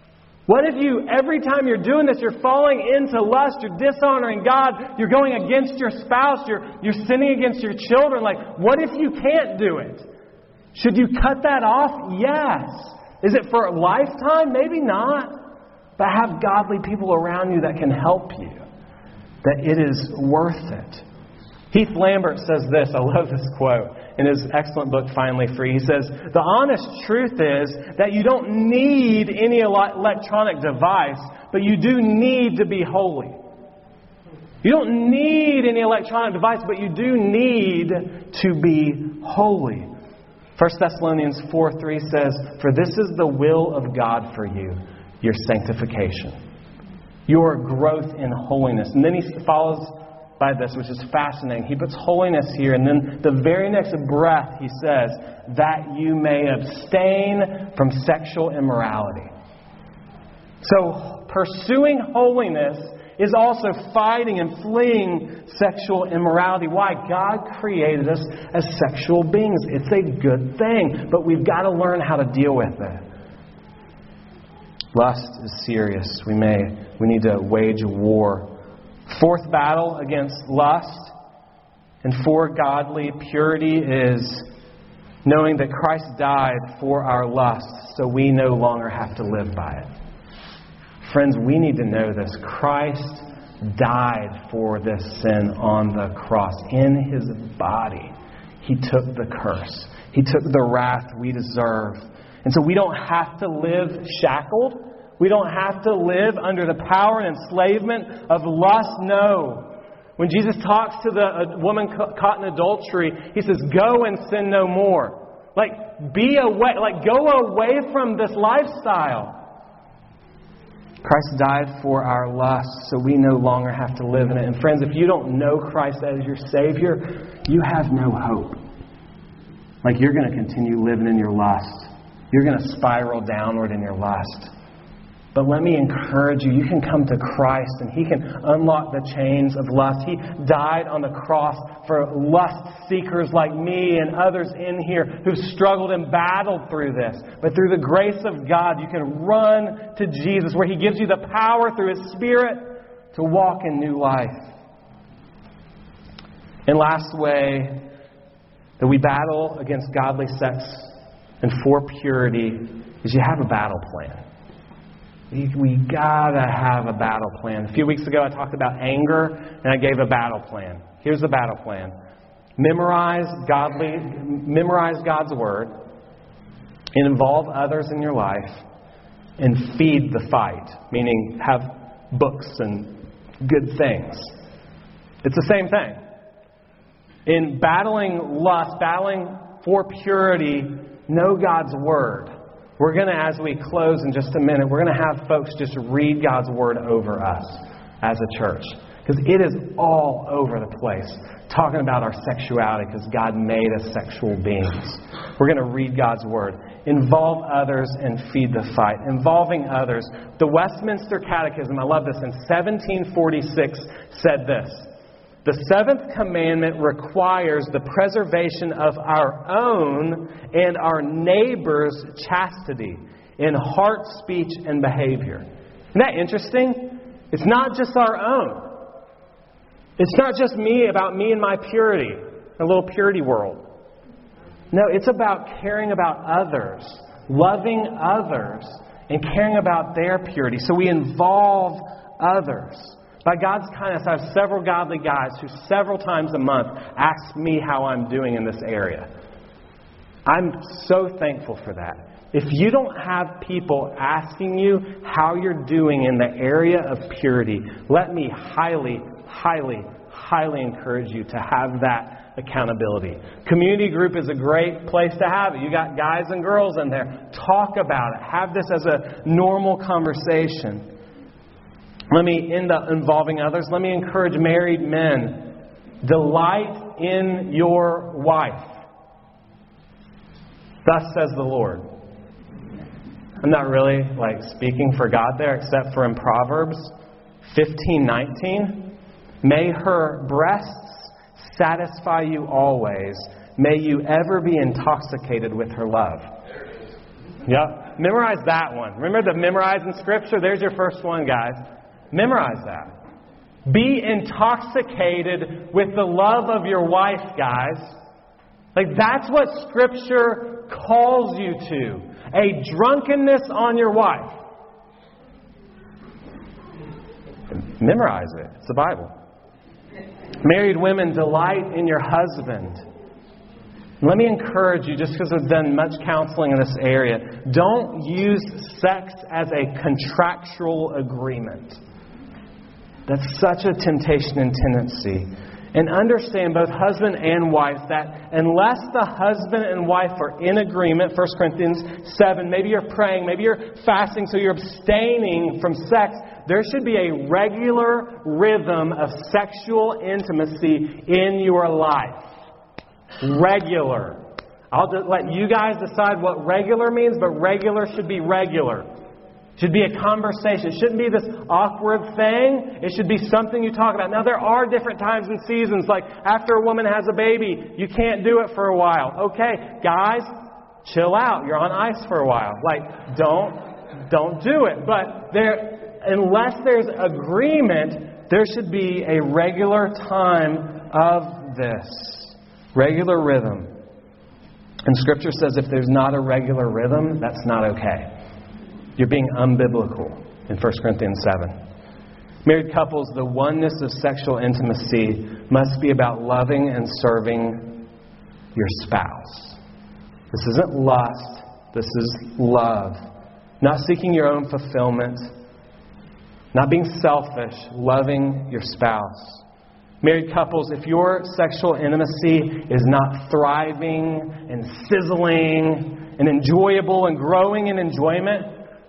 What if you, every time you're doing this, you're falling into lust, you're dishonoring God, you're going against your spouse, you're, you're sinning against your children? Like, what if you can't do it? Should you cut that off? Yes. Is it for a lifetime? Maybe not. But have godly people around you that can help you. That it is worth it. Heath Lambert says this. I love this quote in his excellent book, Finally Free. He says, the honest truth is that you don't need any electronic device, but you do need to be holy. You don't need any electronic device, but you do need to be holy. First Thessalonians four three says, for this is the will of God for you, your sanctification, your growth in holiness. And then he follows by this, which is fascinating. He puts holiness here, and then the very next breath he says, that you may abstain from sexual immorality. So pursuing holiness is also fighting and fleeing sexual immorality. Why? God created us as sexual beings. It's a good thing, but we've got to learn how to deal with it. Lust is serious. We may, we need to wage a war. Fourth battle against lust and for godly purity is knowing that Christ died for our lusts, so we no longer have to live by it. Friends, we need to know this. Christ died for this sin on the cross. In His body, He took the curse. He took the wrath we deserve. And so we don't have to live shackled. We don't have to live under the power and enslavement of lust. No. When Jesus talks to the woman caught in adultery, He says, go and sin no more. Like, be away, like go away from this lifestyle. Christ died for our lusts, so we no longer have to live in it. And friends, if you don't know Christ as your Savior, you have no hope. Like, you're going to continue living in your lust. You're going to spiral downward in your lust. But let me encourage you, you can come to Christ and He can unlock the chains of lust. He died on the cross for lust seekers like me and others in here who've struggled and battled through this. But through the grace of God, you can run to Jesus, where He gives you the power through His Spirit to walk in new life. And last way that we battle against godly sex and for purity is you have a battle plan. We gotta have a battle plan. A few weeks ago I talked about anger and I gave a battle plan. Here's the battle plan. Memorize godly, memorize God's Word, and involve others in your life, and feed the fight, meaning have books and good things. It's the same thing. In battling lust, battling for purity, know God's Word. We're going to, as we close in just a minute, we're going to have folks just read God's Word over us as a church. Because it is all over the place talking about our sexuality, because God made us sexual beings. We're going to read God's Word. Involve others and feed the fight. Involving others. The Westminster Catechism, I love this, in seventeen forty-six said this: the seventh commandment requires the preservation of our own and our neighbor's chastity in heart, speech, and behavior. Isn't that interesting? It's not just our own. It's not just me, about me and my purity, a little purity world. No, it's about caring about others, loving others, and caring about their purity. So we involve others. By God's kindness, I have several godly guys who several times a month ask me how I'm doing in this area. I'm so thankful for that. If you don't have people asking you how you're doing in the area of purity, let me highly, highly, highly encourage you to have that accountability. Community group is a great place to have it. You got guys and girls in there. Talk about it. Have this as a normal conversation. Let me end up involving others. Let me encourage married men. Delight in your wife. Thus says the Lord. I'm not really like speaking for God there, except for in Proverbs fifteen nineteen. May her breasts satisfy you always. May you ever be intoxicated with her love. Yep. memorize that one. Remember the memorizing Scripture? There's your first one, guys. Memorize that. Be intoxicated with the love of your wife, guys. Like, that's what Scripture calls you to. A drunkenness on your wife. Memorize it. It's the Bible. Married women, delight in your husband. Let me encourage you, just because I've done much counseling in this area, don't use sex as a contractual agreement. That's such a temptation and tendency. And understand, both husband and wife, that unless the husband and wife are in agreement, First Corinthians seven, maybe you're praying, maybe you're fasting, so you're abstaining from sex, there should be a regular rhythm of sexual intimacy in your life. Regular. I'll just let you guys decide what regular means, but regular should be regular. It should be a conversation. It shouldn't be this awkward thing. It should be something you talk about. Now, there are different times and seasons, like after a woman has a baby, you can't do it for a while. Okay, guys, chill out. You're on ice for a while. Like, don't, don't do it. But there, unless there's agreement, there should be a regular time of this. Regular rhythm. And Scripture says if there's not a regular rhythm, that's not okay. You're being unbiblical in First Corinthians seven. Married couples, the oneness of sexual intimacy must be about loving and serving your spouse. This isn't lust. This is love. Not seeking your own fulfillment. Not being selfish. Loving your spouse. Married couples, if your sexual intimacy is not thriving and sizzling and enjoyable and growing in enjoyment,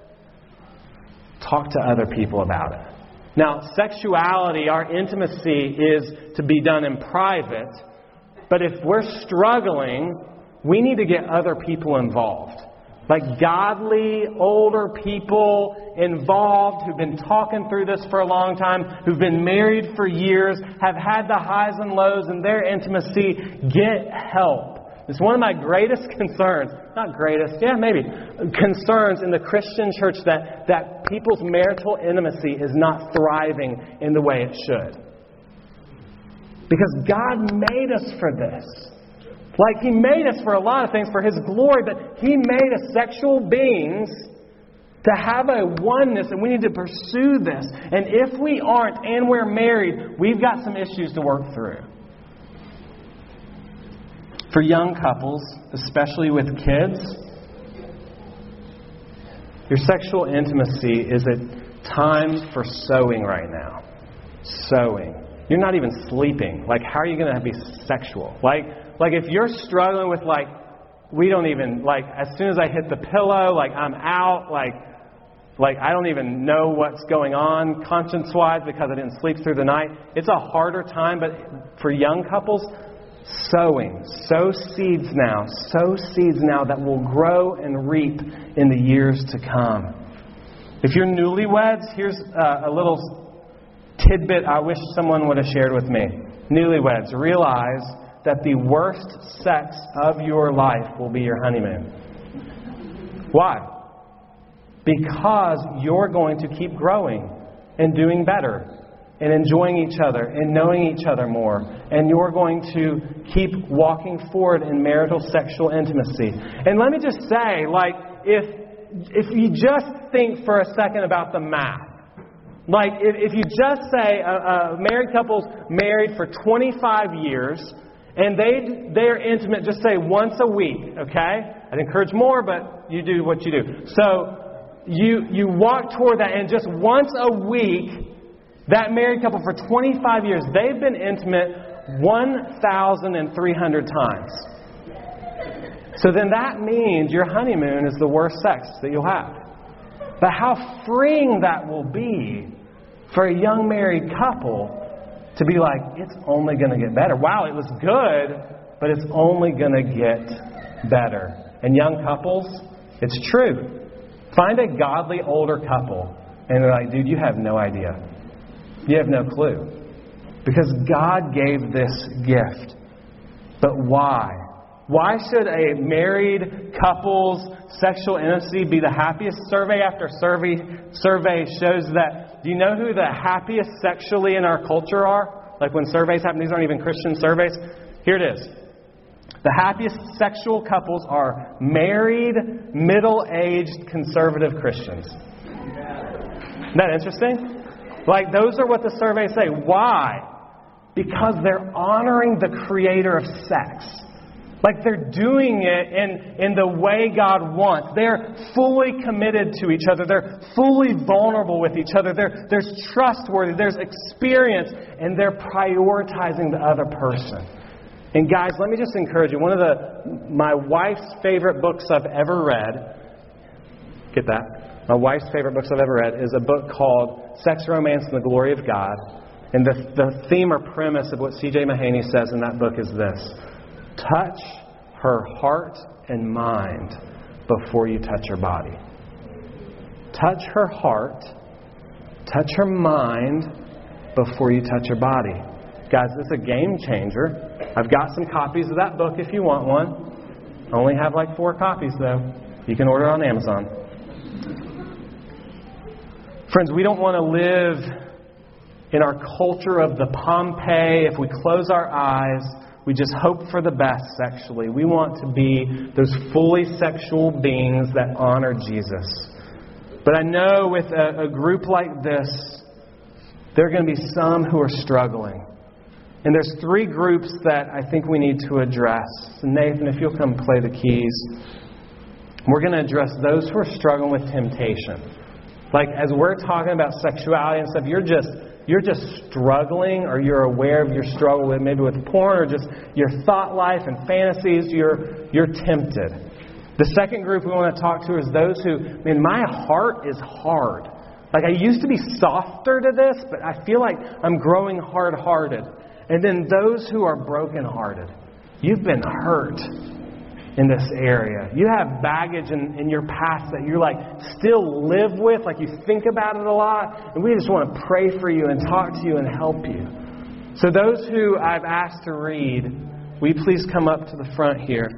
talk to other people about it. Now, sexuality, our intimacy, is to be done in private. But if we're struggling, we need to get other people involved. Like godly, older people involved who've been talking through this for a long time, who've been married for years, have had the highs and lows in their intimacy. Get help. It's one of my greatest concerns. Not greatest, yeah, maybe. Concerns in the Christian church that, that people's marital intimacy is not thriving in the way it should. Because God made us for this. Like, He made us for a lot of things, for His glory, but He made us sexual beings to have a oneness, and we need to pursue this. And if we aren't, and we're married, we've got some issues to work through. For young couples, especially with kids, your sexual intimacy is a time for sowing right now. Sowing. You're not even sleeping. Like, how are you going to be sexual? Like, Like if you're struggling with like, we don't even, like as soon as I hit the pillow, like I'm out, like, like I don't even know what's going on conscience-wise because I didn't sleep through the night. It's a harder time, but for young couples, sowing. Sow seeds now. Sow seeds now that will grow and reap in the years to come. If you're newlyweds, here's uh, a little tidbit I wish someone would have shared with me. Newlyweds, realize that the worst sex of your life will be your honeymoon. Why? Because you're going to keep growing and doing better and enjoying each other and knowing each other more. And you're going to keep walking forward in marital sexual intimacy. And let me just say, like, if if you just think for a second about the math. Like, if, if you just say a, a married couple's married for twenty-five years... and they, they're intimate, just say once a week, okay? I'd encourage more, but you do what you do. So you you walk toward that, and just once a week, that married couple for twenty-five years, they've been intimate one thousand three hundred times. So then that means your honeymoon is the worst sex that you'll have. But how freeing that will be for a young married couple to be like, it's only going to get better. Wow, it was good, but it's only going to get better. And young couples, it's true. Find a godly older couple, and they're like, dude, you have no idea. You have no clue. Because God gave this gift. But why? Why should a married couple's sexual intimacy be the happiest? Survey after survey survey shows that. Do you know who the happiest sexually in our culture are? Like when surveys happen, these aren't even Christian surveys. Here it is. The happiest sexual couples are married, middle-aged, conservative Christians. Isn't that interesting? Like those are what the surveys say. Why? Because they're honoring the creator of sex. Like they're doing it in, in the way God wants. They're fully committed to each other. They're fully vulnerable with each other. There, there's trustworthy. There's experience. And they're prioritizing the other person. And guys, let me just encourage you. One of the my wife's favorite books I've ever read. Get that? My wife's favorite books I've ever read is a book called Sex, Romance, and the Glory of God. And the, the theme or premise of what C J Mahaney says in that book is this. Touch her heart and mind before you touch her body. Touch her heart. Touch her mind before you touch her body. Guys, this is a game changer. I've got some copies of that book if you want one. I only have like four copies though. You can order on Amazon. Friends, we don't want to live in our culture of the Pompeii. If we close our eyes, we just hope for the best sexually. We want to be those fully sexual beings that honor Jesus. But I know with a, a group like this, there are going to be some who are struggling. And there's three groups that I think we need to address. So Nathan, if you'll come play the keys. We're going to address those who are struggling with temptation. Like as we're talking about sexuality and stuff, you're just you're just struggling, or you're aware of your struggle with maybe with porn, or just your thought life and fantasies. You're you're tempted. The second group we want to talk to is those who, I mean, my heart is hard. Like I used to be softer to this, but I feel like I'm growing hard-hearted. And then those who are broken-hearted. You've been hurt in this area. You have baggage in, in your past that you like still live with, like you think about it a lot, and we just want to pray for you and talk to you and help you. So those who I've asked to read, will you please come up to the front here?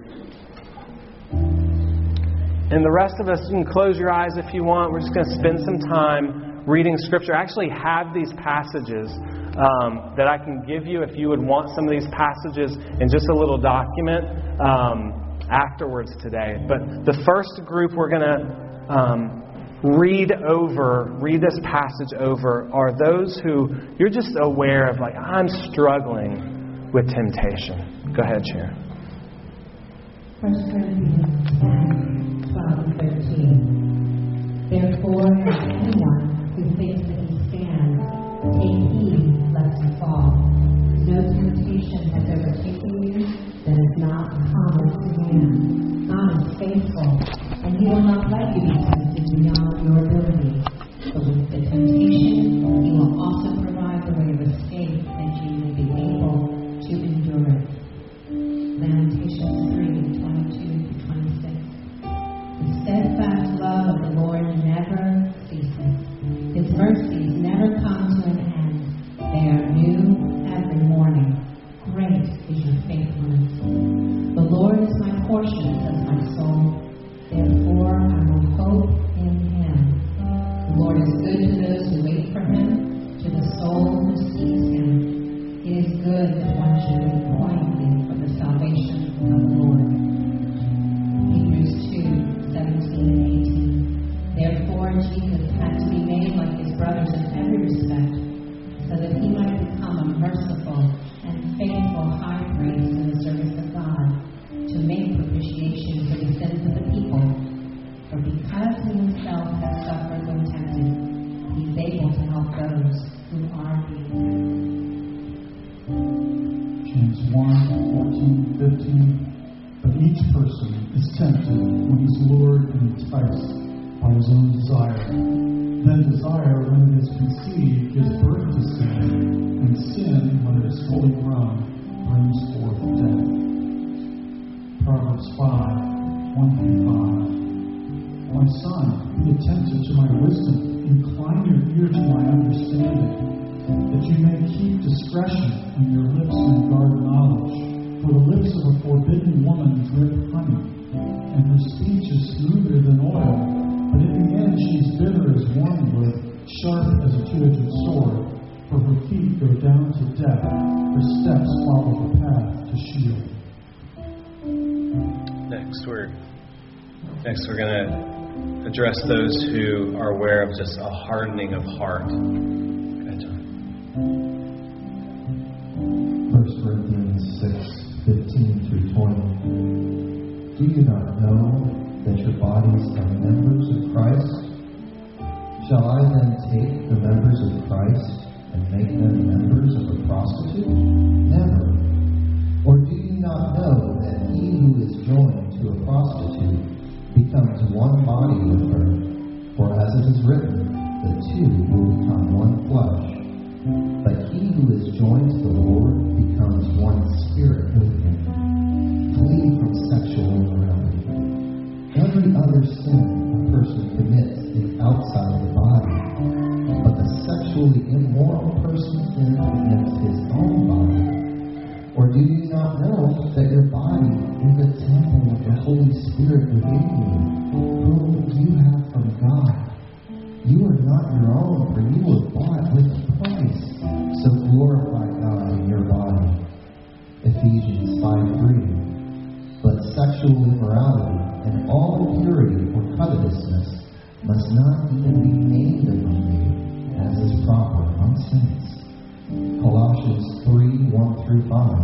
And the rest of us, you can close your eyes if you want. We're just going to spend some time reading Scripture. I actually have these passages um, that I can give you if you would want some of these passages in just a little document. Um, afterwards today. But the first group we're going to um, read over, read this passage over, are those who you're just aware of, like, I'm struggling with temptation. Go ahead, Sharon. First Corinthians ten, twelve and thirteen. Therefore, if anyone who thinks that he stands, take heed lest he fall. No temptation has overtaken you that is not common to man. God is faithful, and He will not let you be tempted beyond your ability. But with the temptation, He will also provide the way of escape that you may be able to endure it. Lamentations three, twenty-two to twenty-six. The steadfast love of the Lord never ceases. His mercies never come to an end. They are new every morning. Great is your faithfulness. The Lord is my portion, says my soul. Therefore I will hope in Him. The Lord is good to those who wait for Him, to the soul who seeks Him. It is good that one should wait quietly for the salvation of the Lord. Hebrews two, seventeen and eighteen. Therefore Jesus had to be made like His brothers in every respect, so that He might become a merciful and faithful high priest in the service of God, to make propitiation for the sins of the people. For because He Himself has suffered when tempted, He is able to help those who are weak. James one, fourteen, fifteen. But each person is tempted when he is lured and enticed by his own desire. Then desire, when it is conceived, gives birth to sin, and sin, when it is fully grown, brings forth death. Proverbs five, one through five. My son, be attentive to my wisdom. Incline your ear to my understanding, that you may keep discretion, and your lips may guard knowledge. For the lips of a forbidden woman drip honey, and her speech is smoother than oil. But in the end she is bitter as wormwood, sharp as a two-edged sword. For her feet go down to death, her steps follow the path to Sheol. Next, we're next we're going to address those who are aware of just a hardening of heart. Okay, John. First Corinthians six, fifteen through twenty. Do you not know that your bodies are members of Christ? Shall I then take the members of Christ and make them members of a prostitute? Never. Or do you not know that he who is joined to a prostitute becomes one body with her? For as it is written, the two will become one flesh. But he who is joined to the Lord becomes one spirit with him. Flee from sexual immorality. Every other sin a person commits is outside the body, but the sexually immoral person sins against his own body. Or do you not know that your body is a temple of the Holy Spirit within you, whom you have from God? You are not your own, for you were bought with a price. So glorify God in your body. Ephesians five three. But sexual immorality and all impurity or covetousness must not even be named among you, as is proper among saints. Colossians three, one through five.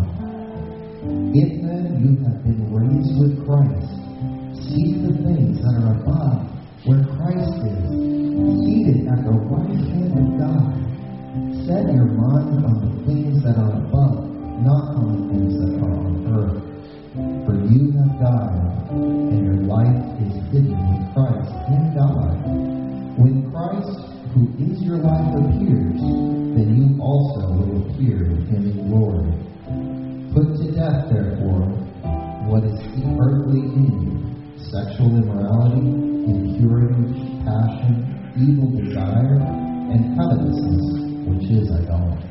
If then you have been raised with Christ, seek the things that are above, where Christ is, seated at the right hand of God. Set your mind on the things that are above, not on the things that are on earth. For you have died, and your life is hidden with Christ in God. When Christ, who is your life, appears, then you also will appear with him in glory. Put to death, therefore, what is earthly in you: sexual immorality, impurity, passion, evil desire, and covetousness, which is idolatry.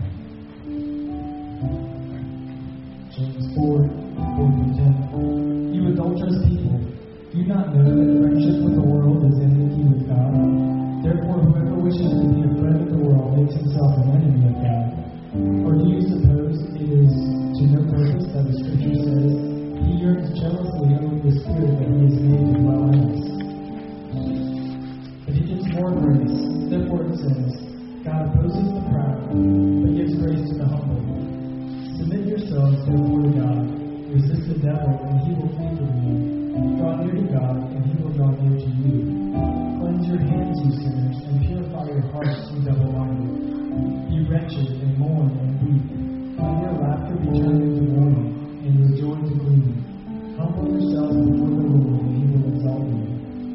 James four, four through ten. You adulterous people, do you not know that friendship with the world is enmity with God? Therefore, whoever wishes to be a friend of the world makes himself an enemy of God. Or do you suppose it is to no purpose that the Scripture says, He yearns jealously over the Spirit that He has made to dwell in us? But He gives more grace. Therefore it says, God opposes the proud, but gives grace to the humble. Submit yourselves therefore to God. Resist the devil, and he will flee from you. Draw near to God, and he will draw near to you. Cleanse your hands, you sinners, and purify your hearts, you double-minded. Be wretched, and mourn, and weep. Let your laughter be turned into mourning, and your joy to gloom. Humble yourselves before the Lord, and he will exalt you.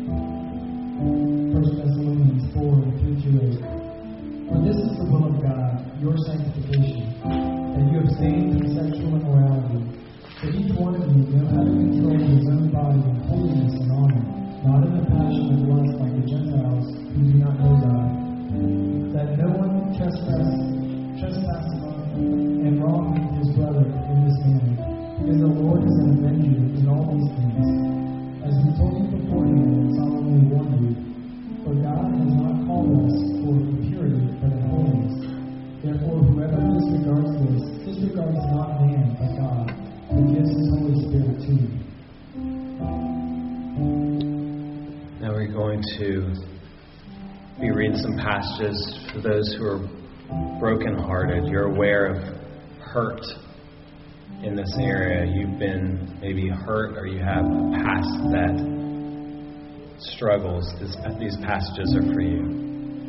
First Thessalonians four, three through eight. For this is the will of God, your sanctification, that you abstain from sexual immorality, that each one of you know how to control his own body in holiness and honor, not in the passion of lust like the Gentiles who do not know God, that no one trespass, trespass and wrong his brother in this manner, because the Lord is an avenger in all these things. As we told you beforehand and solemnly warned you, for God has not called us for impurity, but in holiness. Therefore, whoever disregards this, disregards not man, but God, who gives his Holy Spirit to you. Now we're going to be reading some passages for those who are brokenhearted. You're aware of hurt in this area. You've been maybe hurt, or you have a past that struggles. This, these passages are for you.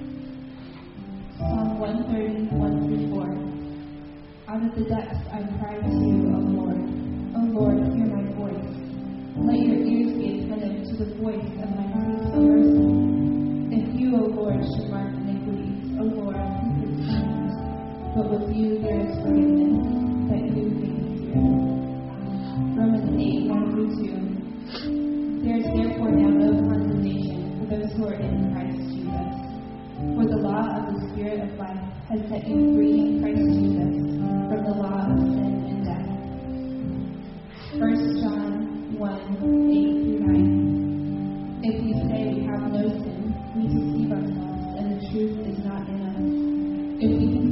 Psalm one thirty, one through four. Out of the depths I cry to you, O Lord. O Lord, hear my voice. Let your ears be attentive to the voice of my pleas for mercy. If you, O Lord, should mark iniquities, O Lord, who could stand? But with you there is forgiveness, that you may fear. Romans eight, one through two. There is therefore now no condemnation for those who are in Christ Jesus. For the law of the Spirit of life has set you free in Christ Jesus from the law of sin and death.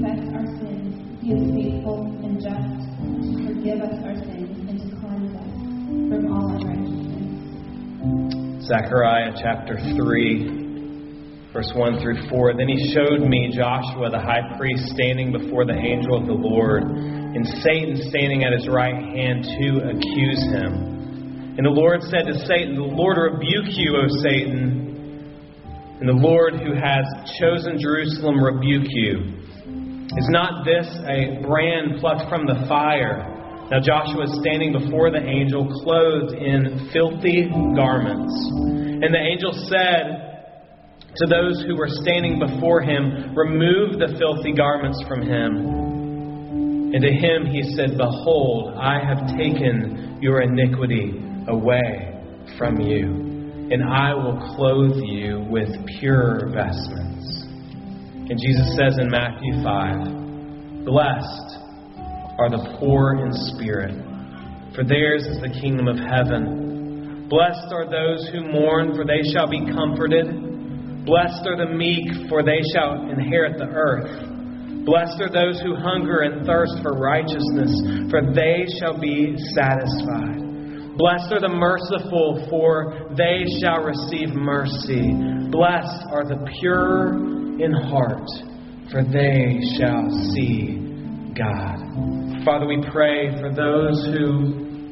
confess our sins, He is faithful and just to forgive us our sins and to cleanse us from all unrighteousness. Zechariah chapter three, verse one through four. Then he showed me Joshua the high priest standing before the angel of the Lord, and Satan standing at his right hand to accuse him. And the Lord said to Satan, "The Lord rebuke you, O Satan, and the Lord who has chosen Jerusalem rebuke you. Is not this a brand plucked from the fire?" Now Joshua is standing before the angel, clothed in filthy garments. And the angel said to those who were standing before him, "Remove the filthy garments from him." And to him he said, "Behold, I have taken your iniquity away from you, and I will clothe you with pure vestments." And Jesus says in Matthew five, "Blessed are the poor in spirit, for theirs is the kingdom of heaven. Blessed are those who mourn, for they shall be comforted. Blessed are the meek, for they shall inherit the earth. Blessed are those who hunger and thirst for righteousness, for they shall be satisfied. Blessed are the merciful, for they shall receive mercy. Blessed are the pure in heart, for they shall see God." Father, we pray for those who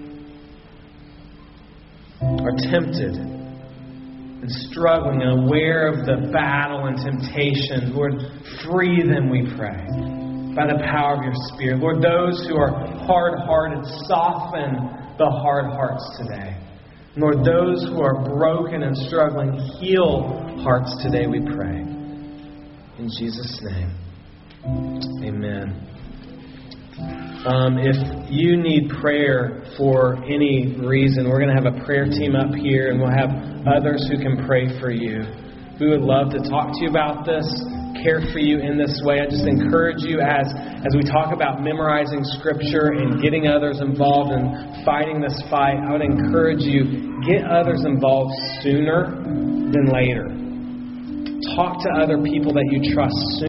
are tempted and struggling and aware of the battle and temptation. Lord, free them, we pray, by the power of your Spirit. Lord, those who are hard-hearted, soften the hard hearts today. Lord, those who are broken and struggling, heal hearts today, we pray. In Jesus' name, amen. Um, if you need prayer for any reason, we're going to have a prayer team up here, and we'll have others who can pray for you. We would love to talk to you about this, care for you in this way. I just encourage you as, as we talk about memorizing Scripture and getting others involved and fighting this fight, I would encourage you, get others involved sooner than later. Talk to other people that you trust sooner.